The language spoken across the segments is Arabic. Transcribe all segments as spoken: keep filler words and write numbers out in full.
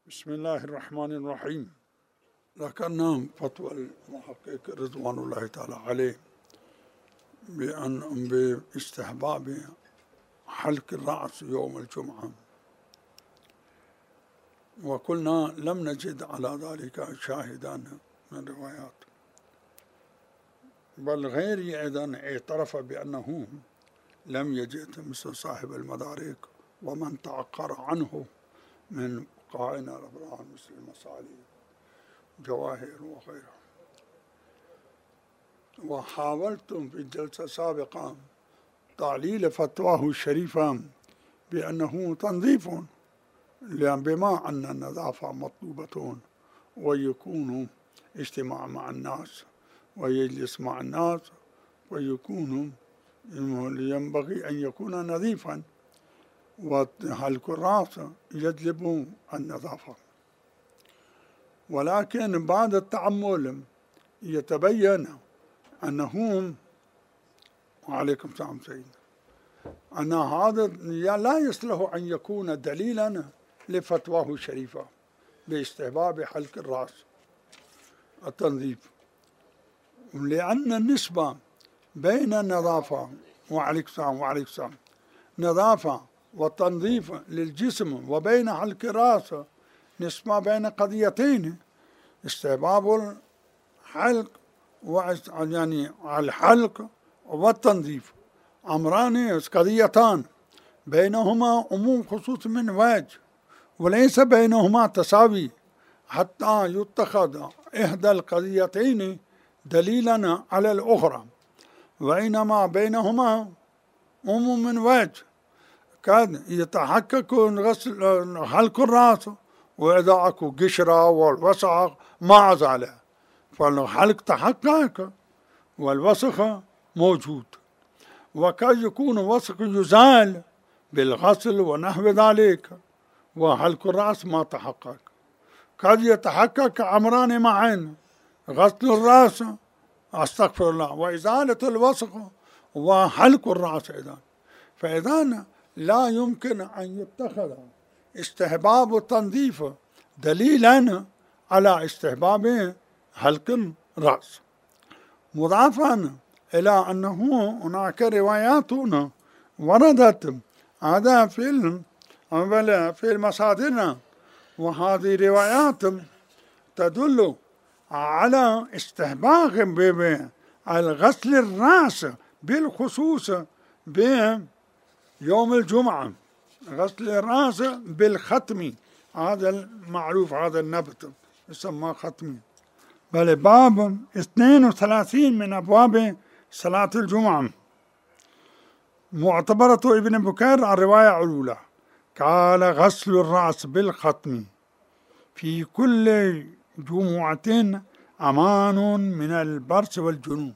بسم الله الرحمن الرحيم. ذكرنا فتوى المحقق رضوان الله تعالى عليه بأن باستحباب حلق الرأس يوم الجمعة، وقلنا لم نجد على ذلك شاهدا من روايات، بل غيري أيضا اعترف بأنه لم يجد مثل صاحب المدارك ومن تعقر عنه من فقهائنا الأبرار مثل المصالي جواهر وغيرها. وحاولتم في الجلسة السابقة تعليل فتواه الشريفة بأنه تنظيف، لأن بما أن النظافة مطلوبة ويكون اجتماع مع الناس ويجلس مع الناس ويكون ينبغي أن يكون نظيفا، وحلق الرأس يجلب النظافة. ولكن بعد التأمل يتبين أنه وعليكم السلام سيدنا أن هذا لا يصلح أن يكون دليلا لفتواه الشريفة باستحباب حلق الرأس التنظيف، لأن النسبة بين النظافة وعليكم السلام وعليكم السلام نظافة والتنظيف للجسم وبين حلق الرأس نسبة بين قضيتين، استحباب الحلق يعني الحلق والتنظيف أمران قضيتان بينهما عموم خصوص من وجه، وليس بينهما تساوي حتى يتخذ إحدى القضيتين دليلا على الأخرى، وإنما بينهما عموم من وجه. كان يتحقق غسل حلق الرأس وإذا أكو قشرة والوسخ مع ذلك، فالحلق تحقق والوسخ موجود، وقد يكون وسخ يزال بالغسل ونحو ذلك وحلق الرأس ما تحقق. قد يتحقق أمران معا، غسل الرأس أستغفر الله وإزالة الوسخ وحلق الرأس أيضا، فإذا لا يمكن أن يتخذ استحباب التنظيف دليلا على استحباب حلق الرأس، مضافا إلى أنه هناك روايات وردت هذا في في المصادر، وهذه روايات تدل على استحباب الغسل الرأس بالخصوص بيوم الجمعة، غسل الرأس بالختم، هذا المعروف، هذا النبت يسمى ختمي، بل باب اثنين وثلاثين من أبواب صلاة الجمعة. معتبرة ابن بكير الرواية الأولى قال غسل الرأس بالختم في كل جمعة أمان من البرص والجنون.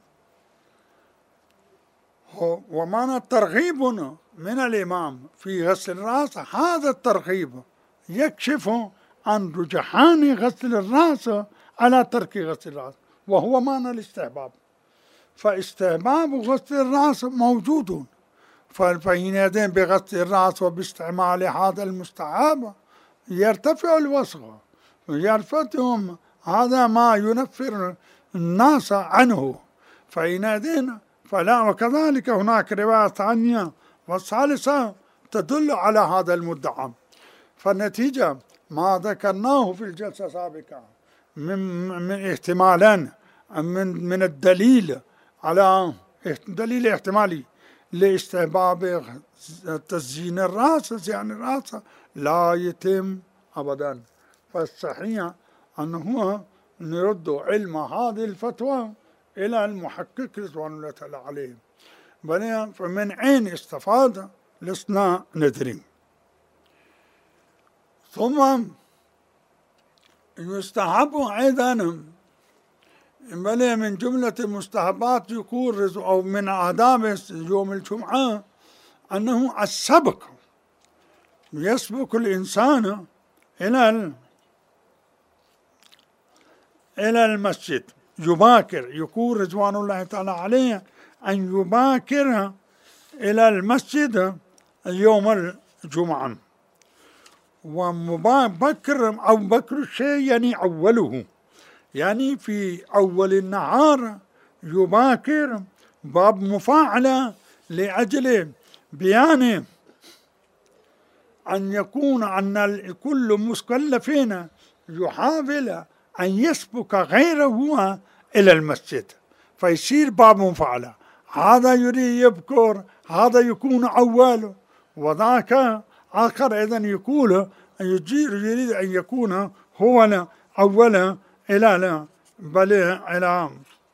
ومعنى الترغيب من الإمام في غسل الرأس، هذا الترغيب يكشف عن رجحان غسل الرأس على ترك غسل الرأس، وهو معنى الاستحباب، فاستحباب غسل الرأس موجود، فحينئذ بغسل الرأس وباستعمال هذا المستحب يرتفع الوسخ، يرفتهم هذا ما ينفر الناس عنه، فحينئذ فلا. وكذلك هناك رواية ثانية والثالثة تدل على هذا المدعى، فالنتيجة ما ذكرناه في الجلسة السابقة من من احتمالان من من الدليل على دليل احتمالي لاستحباب تزيين الرأس، زين الرأس لا يتم أبدا، فالصحيح أنه نرد علم هذه الفتوى إلى المحقق رضوان الله تعالى عليه، بل فمن أين استفاد لسنا ندري. ثم يستحب أيضا بل من جملة المستحبات يقول أو من آداب يوم الجمعة أنه السبق، يسبق الإنسان إلى إلى المسجد، يباكر، يقول رضوان الله تعالى عليه أن يباكر إلى المسجد يوم الجمعة. ومبكر أو بكر الشيء يعني أوله، يعني في أول النهار يباكر، باب مفاعلة لأجل بيان أن يكون أن كل مكلفين يحاول أن يسبق غيره إلى المسجد، فيصير باب مفاعلة، هذا يريد يبكر، هذا يكون أول وذاك آخر، إذن يقول يريد أن يكون هو أول إلى بل إلى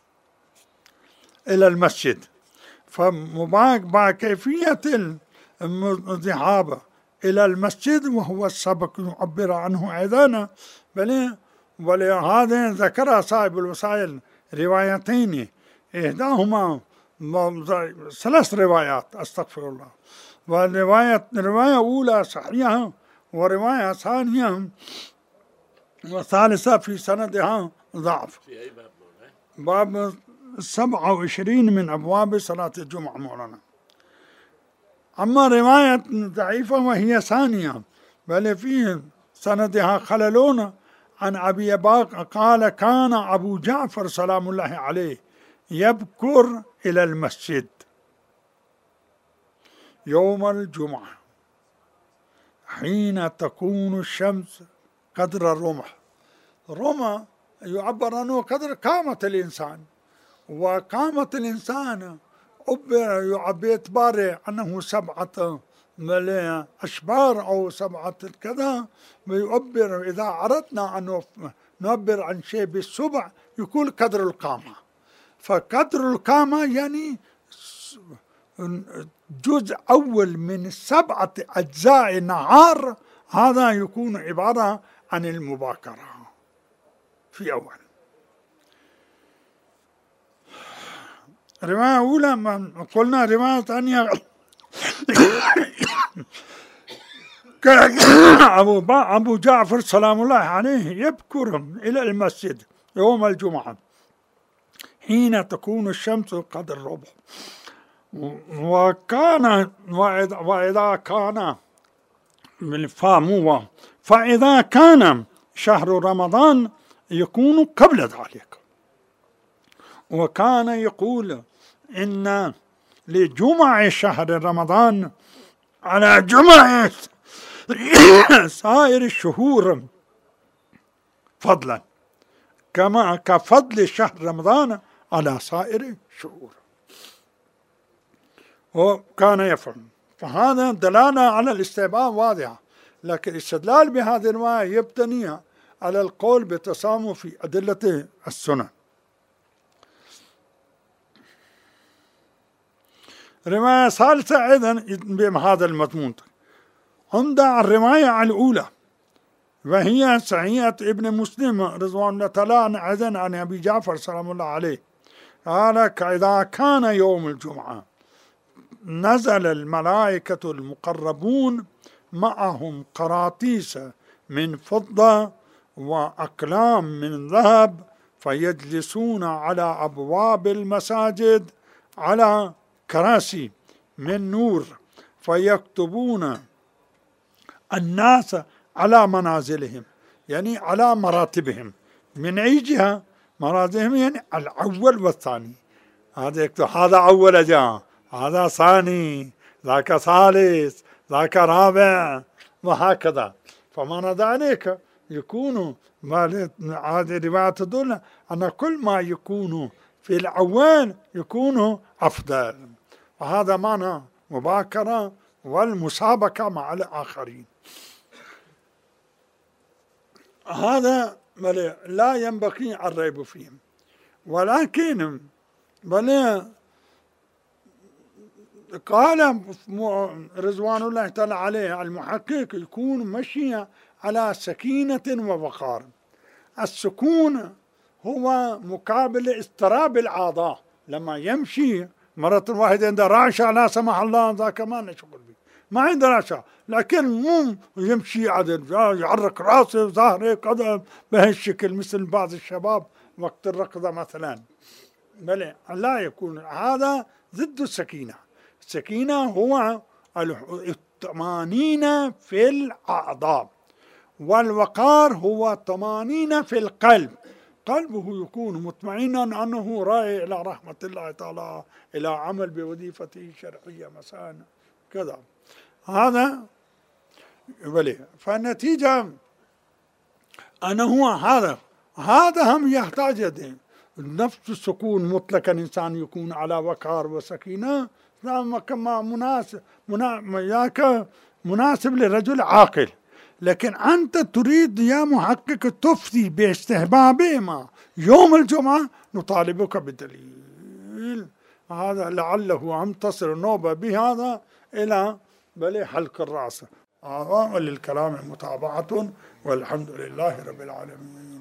إلى المسجد. فمع كيفية الذهاب إلى المسجد وهو السبق يعبر عنه أيضا، بل ولهذا ذكر صاحب الوسائل روايتين، إحداهما ثلاث روايات أستغفر الله، والرواية رواية أولى صحيحة، ورواية ثانية وثالثة في سندها ضعف. في أي باب مولانا؟ باب سبعة وعشرين من أبواب صلاة الجمعة مولانا. أما رواية ضعيفة وهي ثانية بل في سندها خللون عن أبي باق قال كان أبو جعفر سلام الله عليه يبكر إلى المسجد يوم الجمعة حين تكون الشمس قدر الرمح. الرمح يعبر عنه قدر قامة الإنسان، وقامة الإنسان يعبر باعتبار أنه سبعة أشبار أو سبعة كذا، ويعبر إذا أردنا أن نعبر عن شيء بالسبع يقول قدر القامة. فقدر القامة يعني جزء أول من سبعة أجزاء نهار، هذا يكون عبارة عن المباكرة في أول. رواية أولى ما قلنا، رواية ثانية أبو أبو جعفر سلام الله عليه يبكر إلى المسجد يوم الجمعة حين تكون الشمس قدر الربع، وكان وإذا كان بالفام فإذا كان شهر رمضان يكون قبل ذلك. وكان يقول إن لجمع شهر رمضان على جمع سائر الشهور فضلا كما كفضل شهر رمضان على سائر الشهور، وكان يفعل. فهذا دلالة على الاستحباب واضحة، لكن الاستدلال بهذه الرواية يبتني على القول بتسامح في أدلة السنن. رواية ثالثة أيضا بهذا المضمون عند الرواية الأولى وهي صحيحة ابن مسلم رضوان الله تعالى أيضا عن أبي جعفر سلام الله عليه قال إذا كان يوم الجمعة نزل الملائكة المقربون معهم قراطيس من فضة وأقلام من ذهب فيجلسون على أبواب المساجد على كراسي من نور فيكتبون الناس على منازلهم، يعني على مراتبهم. من أي جهة مراتبهم؟ يعني الأول والثاني، هذا يكتب هذا أول جاء، هذا ثاني، ذاك ثالث، ذاك رابع، وهكذا. فمعنى ذلك يكون هذه الرواية تدل أن كل ما يكون في الأول يكون أفضل، وهذا معنى مباكرة والمسابقة مع الآخرين. هذا لا ينبغي الريب فيه، ولكن بل قال رضوان الله تعالى عليه المحقق يكون مشي على سكينة ووقار. السكون هو مقابل اضطراب الأعضاء، لما يمشي مرة واحدة عنده رعشة لا سمح الله ذاك ما نشغل به، ما عنده رعشة، لكن مو يمشي عدل يحرك راسه ظهره قدم بهالشكل مثل بعض الشباب وقت الركضة مثلا، بل لا يكون هذا ضد السكينة. السكينة هو الطمأنينة في الأعضاء، والوقار هو طمأنينة في القلب، قلبه يكون مطمئنا أنه رايح إلى رحمة الله تعالى، إلى عمل بوظيفته الشرعية مثلا كذا. هذا بلي، فالنتيجة أنه هذا هذا هم يحتاج يدين نفس السكون مطلقا، إنسان يكون على وقار وسكينة كما مناسب منا مناسب لرجل عاقل. لكن أنت تريد يا محقق تفتي باستحبابهما يوم الجمعة، نطالبك بدليل. هذا لعله أن تصل النوبة بهذا إلى بل حلق الرأس. للكلام متابعة، والحمد لله رب العالمين.